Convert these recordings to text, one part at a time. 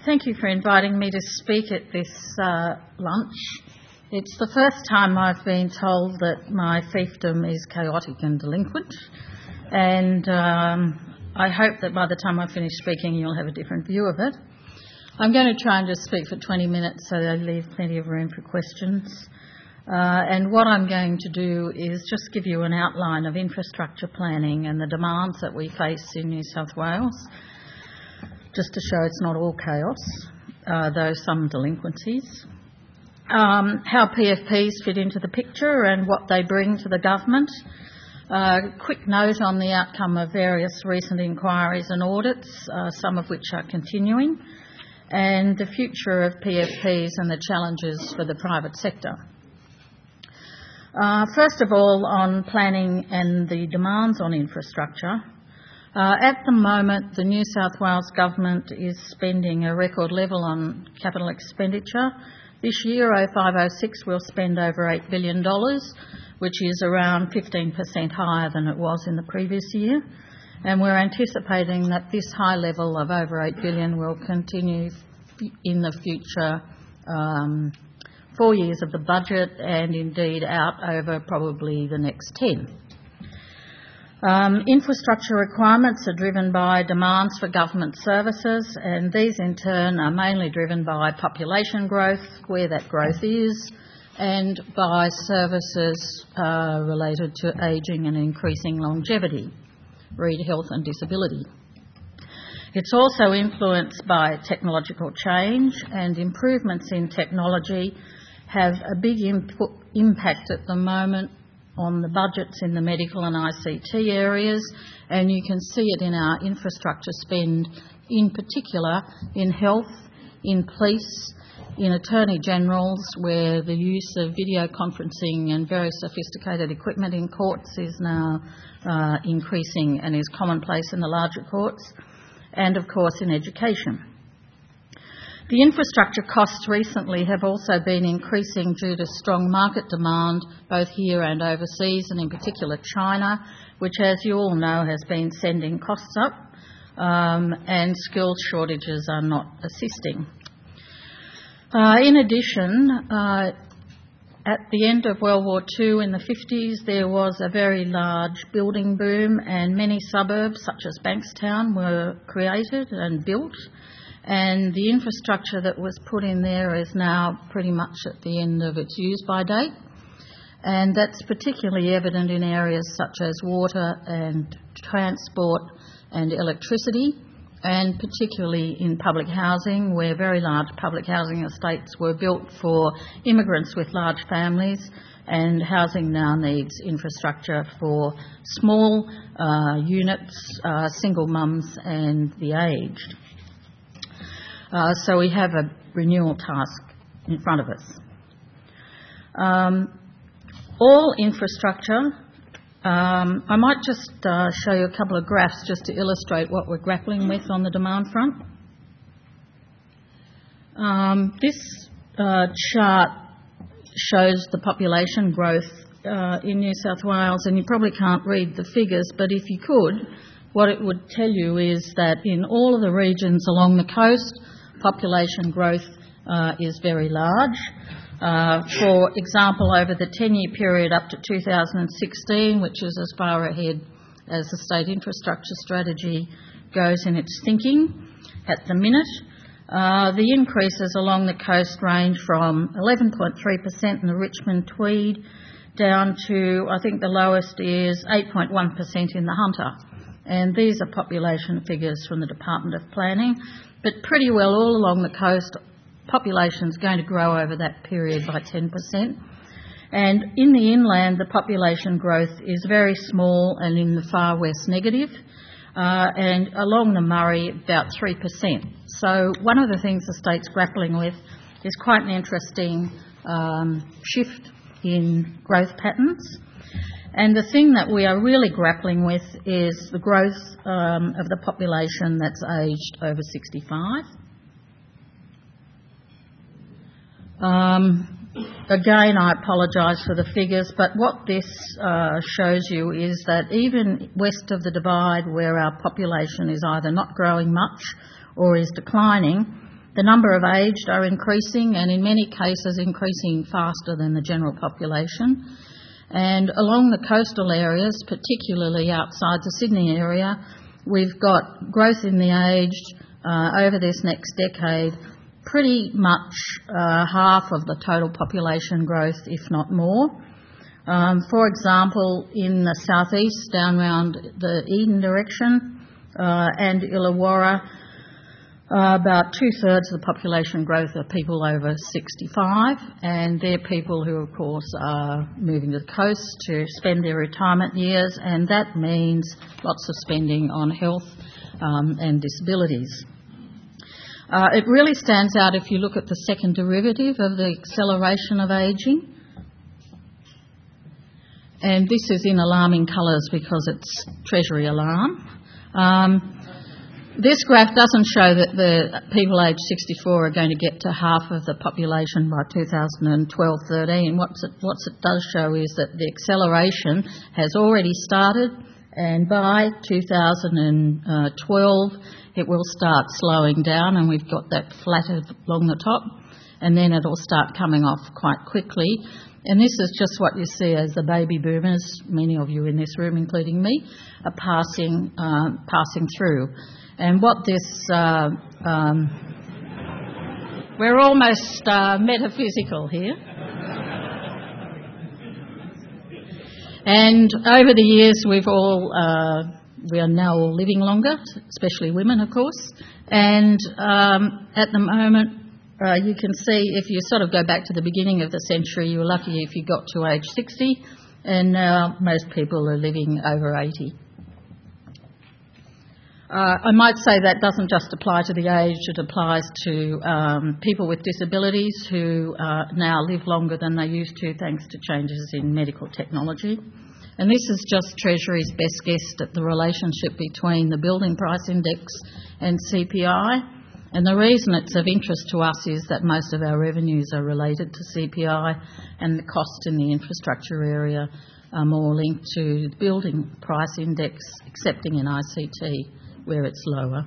Thank you for inviting me to speak at this lunch. It's the first time I've been told that my fiefdom is chaotic and delinquent, and I hope that by the time I finish speaking you'll have a different view of it. I'm going to try and just speak for 20 minutes so that I leave plenty of room for questions. And what I'm going to do is just give you an outline of infrastructure planning and the demands that we face in New South Wales, just to show it's not all chaos, though some delinquencies. How PFPs fit into the picture and what they bring to the government. Quick note on the outcome of various recent inquiries and audits, some of which are continuing, and the future of PFPs and the challenges for the private sector. First of all, on planning and the demands on infrastructure. At the moment, the New South Wales Government is spending a record level on capital expenditure. This year, 05-06, we'll spend over $8 billion, which is around 15% higher than it was in the previous year. And we're anticipating that this high level of over $8 billion will continue in the future 4 years of the budget, and indeed out over probably the next 10. Infrastructure requirements are driven by demands for government services, and these in turn are mainly driven by population growth, where that growth is, and by services related to ageing and increasing longevity, read health and disability. It's also influenced by technological change, and improvements in technology have a big impact at the moment on the budgets in the medical and ICT areas, and you can see it in our infrastructure spend, in particular in health, in police, in attorney generals, where the use of video conferencing and very sophisticated equipment in courts is now increasing and is commonplace in the larger courts, and of course in education. The infrastructure costs recently have also been increasing due to strong market demand, both here and overseas, and in particular China, which, as you all know, has been sending costs up, and skills shortages are not assisting. In addition, at the end of World War II in the 50s, there was a very large building boom, and many suburbs, such as Bankstown, were created and built. And the infrastructure that was put in there is now pretty much at the end of its use-by date. And that's particularly evident in areas such as water and transport and electricity, and particularly in public housing, where very large public housing estates were built for immigrants with large families, and housing now needs infrastructure for small units, single mums and the aged. So we have a renewal task in front of us. All infrastructure, I might just show you a couple of graphs just to illustrate what we're grappling with on the demand front. This chart shows the population growth in New South Wales, and you probably can't read the figures, but if you could, what it would tell you is that in all of the regions along the coast, population growth is very large. For example, over the 10-year period up to 2016, which is as far ahead as the state infrastructure strategy goes in its thinking at the minute, the increases along the coast range from 11.3% in the Richmond Tweed down to, I think the lowest is 8.1% in the Hunter. And these are population figures from the Department of Planning. But pretty well all along the coast, population is going to grow over that period by 10%. And in the inland, the population growth is very small and in the far west negative, and along the Murray about 3%. So one of the things the state's grappling with is quite an interesting shift in growth patterns. And the thing that we are really grappling with is the growth of the population that's aged over 65. Again, I apologise for the figures, but what this shows you is that even west of the Divide, where our population is either not growing much or is declining, The number of aged are increasing, and in many cases increasing faster than the general population. And along the coastal areas, particularly outside the Sydney area, we've got growth in the aged over this next decade, pretty much half of the total population growth, if not more. For example, in the southeast, down around the Eden direction and Illawarra, about 2/3 of the population growth are people over 65, and they're people who, of course, are moving to the coast to spend their retirement years, and that means lots of spending on health and disabilities. It really stands out if you look at the second derivative of the acceleration of ageing. And this is in alarming colours because it's Treasury alarm. This graph doesn't show that the people aged 64 are going to get to half of the population by 2012-13. What it does show is that the acceleration has already started, and by 2012 it will start slowing down, and we've got that flattered along the top, and then it'll start coming off quite quickly. And this is just what you see as the baby boomers, many of you in this room, including me, are passing through. And what this, we're almost metaphysical here. And over the years, we are now all living longer, especially women, of course. And at the moment, you can see, if you sort of go back to the beginning of the century, you were lucky if you got to age 60, and now most people are living over 80. I might say that doesn't just apply to the aged, it applies to people with disabilities who now live longer than they used to thanks to changes in medical technology. And this is just Treasury's best guess at the relationship between the building price index and CPI. And the reason it's of interest to us is that most of our revenues are related to CPI, and the costs in the infrastructure area are more linked to the building price index, excepting in ICT, where it's lower.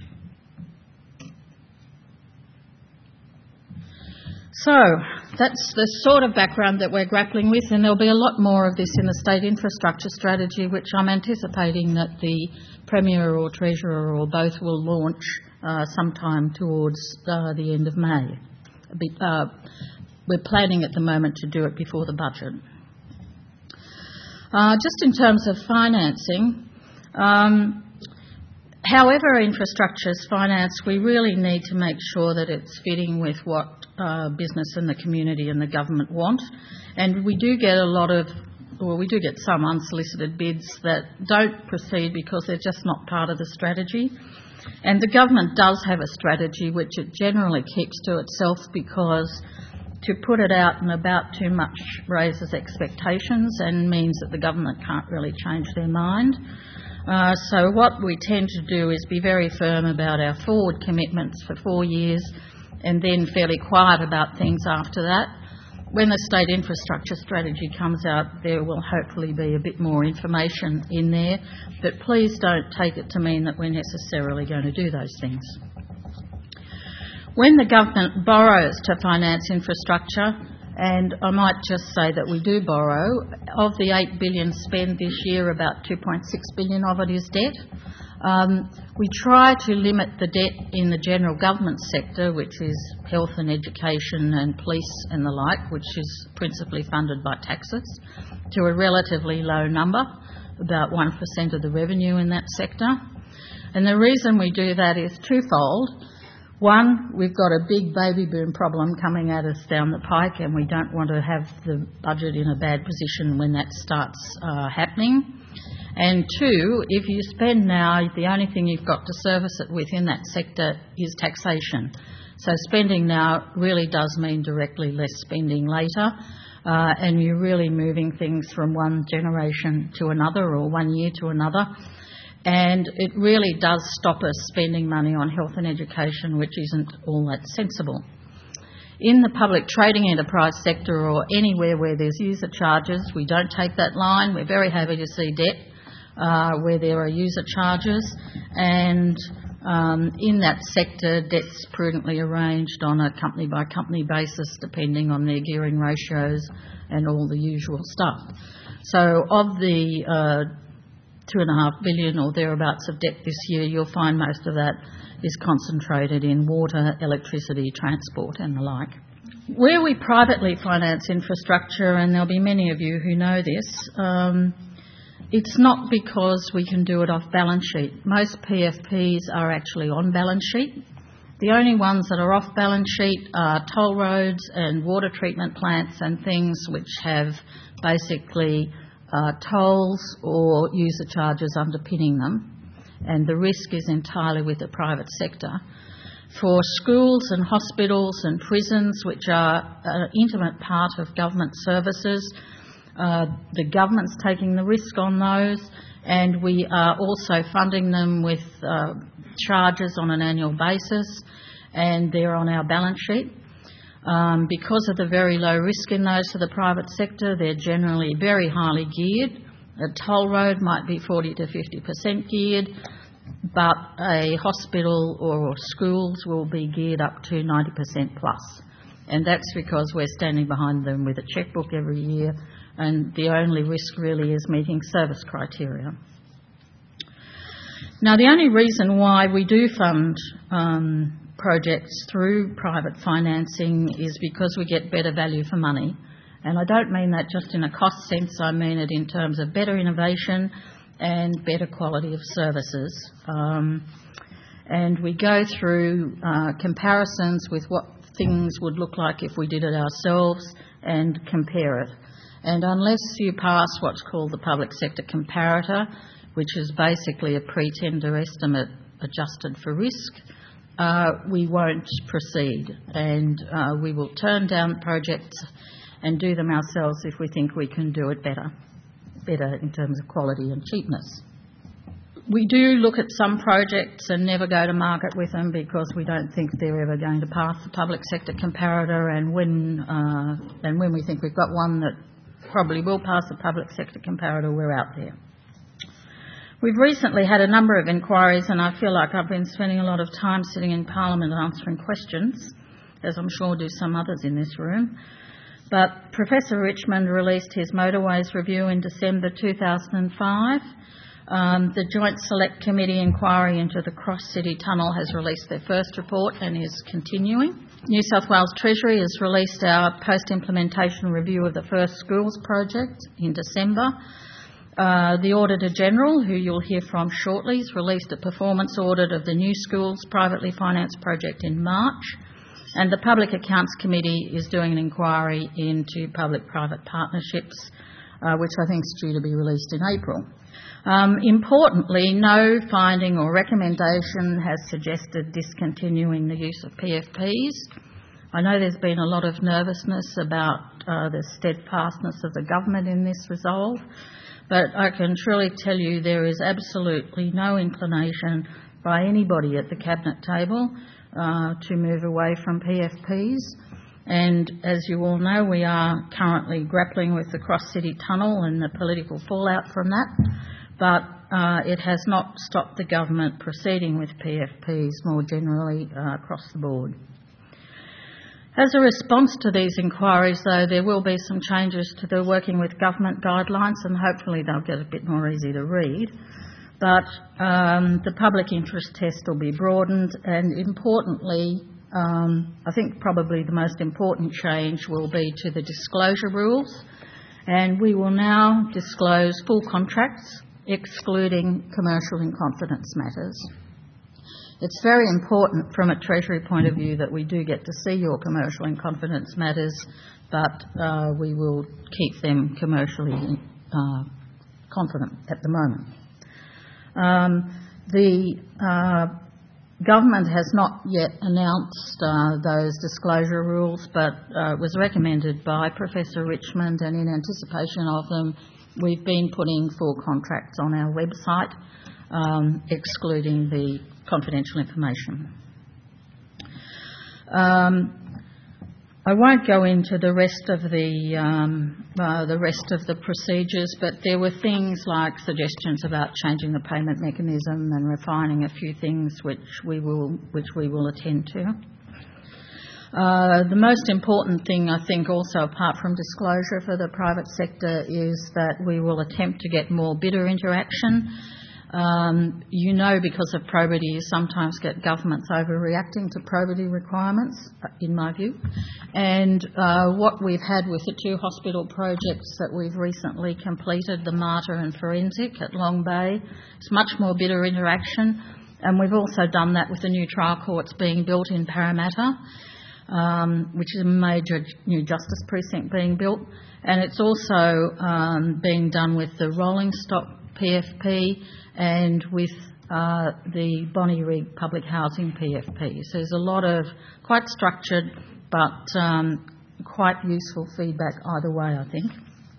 So that's the sort of background that we're grappling with, and there'll be a lot more of this in the State Infrastructure Strategy, which I'm anticipating that the Premier or Treasurer or both will launch sometime towards the end of May. We're planning at the moment to do it before the budget. Just in terms of financing, however infrastructure is financed, we really need to make sure that it's fitting with what business and the community and the government want. And we do get some unsolicited bids that don't proceed because they're just not part of the strategy. And the government does have a strategy which it generally keeps to itself, because to put it out and about too much raises expectations and means that the government can't really change their mind. So what we tend to do is be very firm about our forward commitments for 4 years and then fairly quiet about things after that. When the State Infrastructure Strategy comes out, there will hopefully be a bit more information in there, but please don't take it to mean that we're necessarily going to do those things. When the government borrows to finance infrastructure, and I might just say that we do borrow, of the $8 billion spent this year, about $2.6 billion of it is debt. We try to limit the debt in the general government sector, which is health and education and police and the like, which is principally funded by taxes, to a relatively low number, about 1% of the revenue in that sector. And the reason we do that is twofold. One, we've got a big baby boom problem coming at us down the pike, and we don't want to have the budget in a bad position when that starts happening. And two, if you spend now, the only thing you've got to service it with in that sector is taxation. So spending now really does mean directly less spending later, and you're really moving things from one generation to another or 1 year to another. And it really does stop us spending money on health and education, which isn't all that sensible. In the public trading enterprise sector or anywhere where there's user charges, we don't take that line. We're very happy to see debt where there are user charges, and In that sector, debt's prudently arranged on a company-by-company basis, depending on their gearing ratios and all the usual stuff. So of the 2.5 billion or thereabouts of debt this year, you'll find most of that is concentrated in water, electricity, transport and the like. Where we privately finance infrastructure, and there'll be many of you who know this, it's not because we can do it off balance sheet. Most PFPs are actually on balance sheet. The only ones that are off balance sheet are toll roads and water treatment plants and things which have basically tolls or user charges underpinning them, and the risk is entirely with the private sector. For schools and hospitals and prisons, which are an intimate part of government services, the government's taking the risk on those, and we are also funding them with charges on an annual basis, and they're on our balance sheet. Because of the very low risk in those to the private sector, they're generally very highly geared. A toll road might be 40 to 50% geared, but a hospital or schools will be geared up to 90% plus. And that's because we're standing behind them with a chequebook every year, and the only risk really is meeting service criteria. Now, the only reason why we do fund projects through private financing is because we get better value for money. And I don't mean that just in a cost sense, I mean it in terms of better innovation and better quality of services. And we go through comparisons with what things would look like if we did it ourselves and compare it. And unless you pass what's called the public sector comparator, which is basically a pre-tender estimate adjusted for risk, we won't proceed, and we will turn down projects and do them ourselves if we think we can do it better in terms of quality and cheapness. We do look at some projects and never go to market with them because we don't think they're ever going to pass the public sector comparator, and when we think we've got one that probably will pass the public sector comparator, we're out there. We've recently had a number of inquiries, and I feel like I've been spending a lot of time sitting in Parliament answering questions, as I'm sure do some others in this room. But Professor Richmond released his Motorways Review in December 2005. The Joint Select Committee inquiry into the Cross City Tunnel has released their first report and is continuing. New South Wales Treasury has released our post-implementation review of the first schools project in December. The Auditor-General, who you'll hear from shortly, has released a performance audit of the new schools privately financed project in March, and the Public Accounts Committee is doing an inquiry into public-private partnerships, which I think is due to be released in April. Importantly, no finding or recommendation has suggested discontinuing the use of PFPs. I know there's been a lot of nervousness about the steadfastness of the government in this resolve, but I can truly tell you there is absolutely no inclination by anybody at the Cabinet table to move away from PFPs. And as you all know, we are currently grappling with the Cross City Tunnel and the political fallout from that, but it has not stopped the government proceeding with PFPs more generally across the board. As a response to these inquiries, though, there will be some changes to the working with government guidelines, and hopefully they'll get a bit more easy to read. But the public interest test will be broadened, and importantly, I think probably the most important change will be to the disclosure rules, and we will now disclose full contracts, excluding commercial in confidence matters. It's very important from a Treasury point of view that we do get to see your commercial in confidence matters, but we will keep them commercially confident at the moment. The government has not yet announced those disclosure rules, but it was recommended by Professor Richmond, and in anticipation of them, we've been putting full contracts on our website, excluding the confidential information. I won't go into the rest of the procedures, but there were things like suggestions about changing the payment mechanism and refining a few things which we will attend to. The most important thing, I think, also apart from disclosure for the private sector, is that we will attempt to get more bidder interaction. Because of probity, you sometimes get governments overreacting to probity requirements, in my view. And what we've had with the 2 hospital projects that we've recently completed, the Mater and Forensic at Long Bay, is much more bidder interaction. And we've also done that with the new trial courts being built in Parramatta, which is a major new justice precinct being built. And it's also being done with the rolling stock PFP and with the Bonnyrigg public housing PFP. So there's a lot of quite structured but quite useful feedback either way, I think.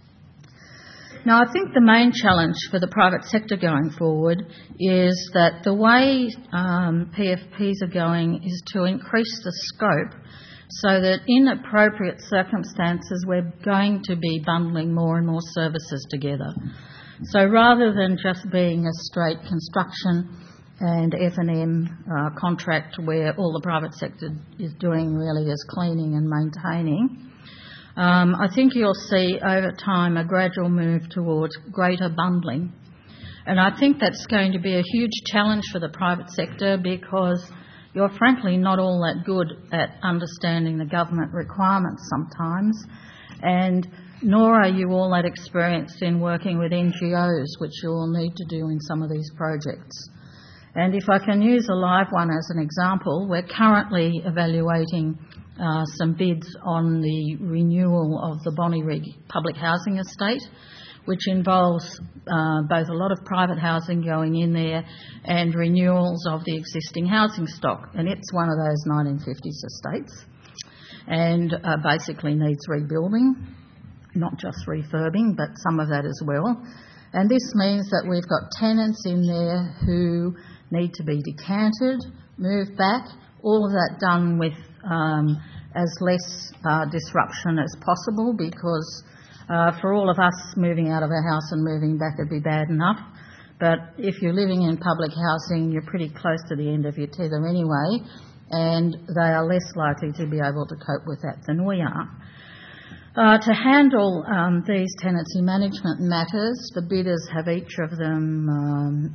Now, I think the main challenge for the private sector going forward is that the way PFPs are going is to increase the scope so that in appropriate circumstances we're going to be bundling more and more services together. So rather than just being a straight construction and F&M contract where all the private sector is doing really is cleaning and maintaining, I think you'll see over time a gradual move towards greater bundling. And I think that's going to be a huge challenge for the private sector because you're frankly not all that good at understanding the government requirements sometimes, and nor are you all that experienced in working with NGOs, which you will need to do in some of these projects. And if I can use a live one as an example, we're currently evaluating some bids on the renewal of the Bonnyrigg public housing estate, which involves both a lot of private housing going in there and renewals of the existing housing stock. And it's one of those 1950s estates and basically needs rebuilding. Not just refurbing, but some of that as well. And this means that we've got tenants in there who need to be decanted, moved back, all of that done with as less disruption as possible because for all of us moving out of a house and moving back would be bad enough. But if you're living in public housing, you're pretty close to the end of your tether anyway, and they are less likely to be able to cope with that than we are. To handle these tenancy management matters, the bidders have each of them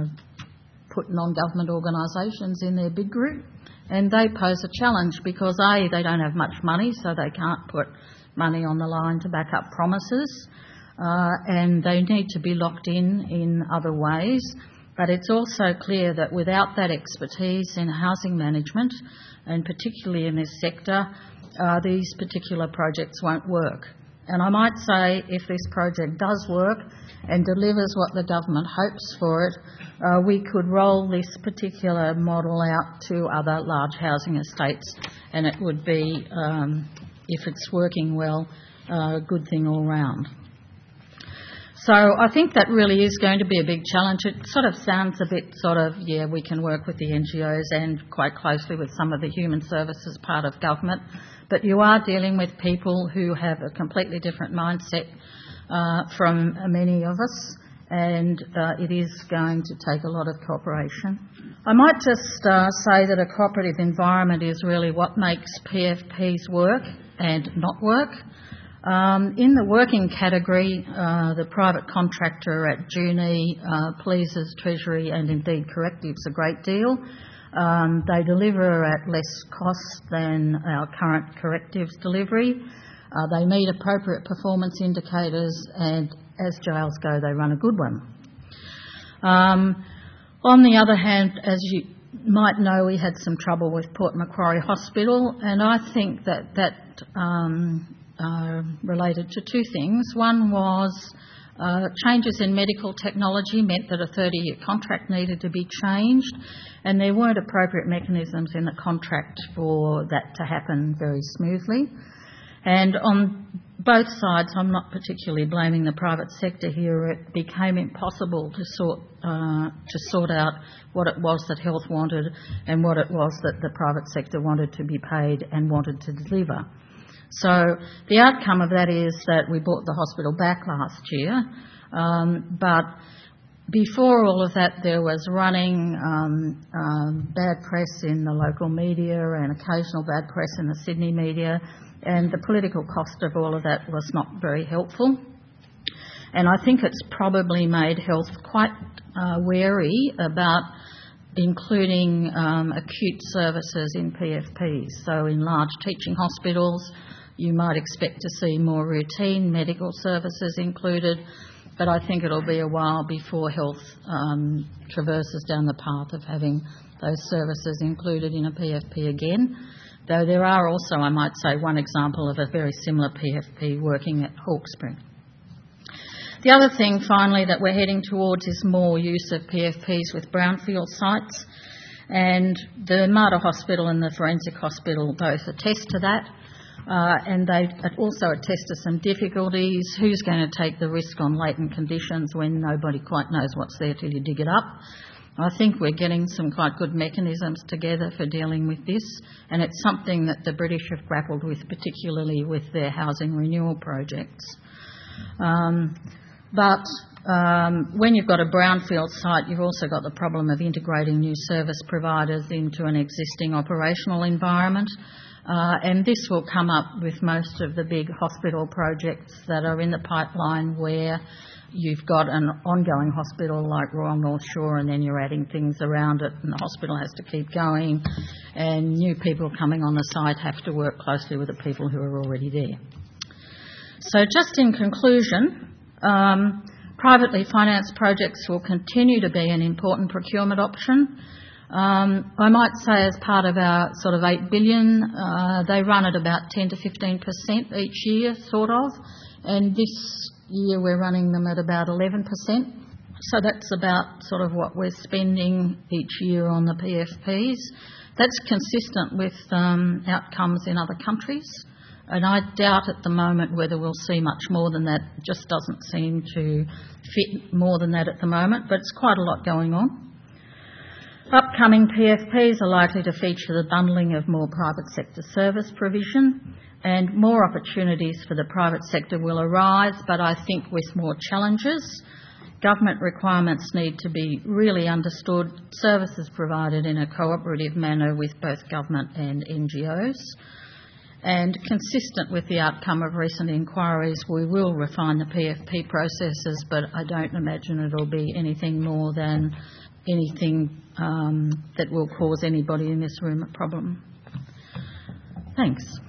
put non-government organisations in their bid group, and they pose a challenge because A, they don't have much money, so they can't put money on the line to back up promises, and they need to be locked in other ways. But it's also clear that without that expertise in housing management, and particularly in this sector, these particular projects won't work. And I might say if this project does work and delivers what the government hopes for it, we could roll this particular model out to other large housing estates, and it would be, if it's working well, a good thing all round. So I think that really is going to be a big challenge. It sort of sounds a bit we can work with the NGOs and quite closely with some of the human services part of government, but you are dealing with people who have a completely different mindset from many of us, and it is going to take a lot of cooperation. I might just say that a cooperative environment is really what makes PFPs work and not work. In the working category, the private contractor at Junee pleases Treasury and indeed Correctives a great deal. They deliver at less cost than our current Correctives delivery. They meet appropriate performance indicators, and as jails go, they run a good one. On the other hand, as you might know, we had some trouble with Port Macquarie Hospital, and I think that related to two things. One was changes in medical technology meant that a 30-year contract needed to be changed, and there weren't appropriate mechanisms in the contract for that to happen very smoothly. And on both sides, I'm not particularly blaming the private sector here, it became impossible to sort out what it was that health wanted and what it was that the private sector wanted to be paid and wanted to deliver. So the outcome of that is that we bought the hospital back last year, but before all of that there was running bad press in the local media and occasional bad press in the Sydney media, and the political cost of all of that was not very helpful. And I think it's probably made health quite wary about including acute services in PFPs. So in large teaching hospitals, you might expect to see more routine medical services included, but I think it'll be a while before health traverses down the path of having those services included in a PFP again. Though there are also, I might say, one example of a very similar PFP working at Hawkesbury. The other thing, finally, that we're heading towards is more use of PFPs with brownfield sites, and the Mater Hospital and the Forensic Hospital both attest to that. And they also attest to some difficulties. Who's going to take the risk on latent conditions when nobody quite knows what's there till you dig it up? I think we're getting some quite good mechanisms together for dealing with this, and it's something that the British have grappled with, particularly with their housing renewal projects. But when you've got a brownfield site, you've also got the problem of integrating new service providers into an existing operational environment. And this will come up with most of the big hospital projects that are in the pipeline, where you've got an ongoing hospital like Royal North Shore, and then you're adding things around it, and the hospital has to keep going, and new people coming on the site have to work closely with the people who are already there. So just in conclusion, privately financed projects will continue to be an important procurement option. I might say as part of our sort of $8 billion, they run at about 10 to 15% each year, sort of, and this year we're running them at about 11%. So that's about sort of what we're spending each year on the PFPs. That's consistent with outcomes in other countries, and I doubt at the moment whether we'll see much more than that. It just doesn't seem to fit more than that at the moment, but it's quite a lot going on. Upcoming PFPs are likely to feature the bundling of more private sector service provision, and more opportunities for the private sector will arise, but I think with more challenges. Government requirements need to be really understood, services provided in a cooperative manner with both government and NGOs. And consistent with the outcome of recent inquiries, we will refine the PFP processes, but I don't imagine it'll be anything more than anything that will cause anybody in this room a problem. Thanks.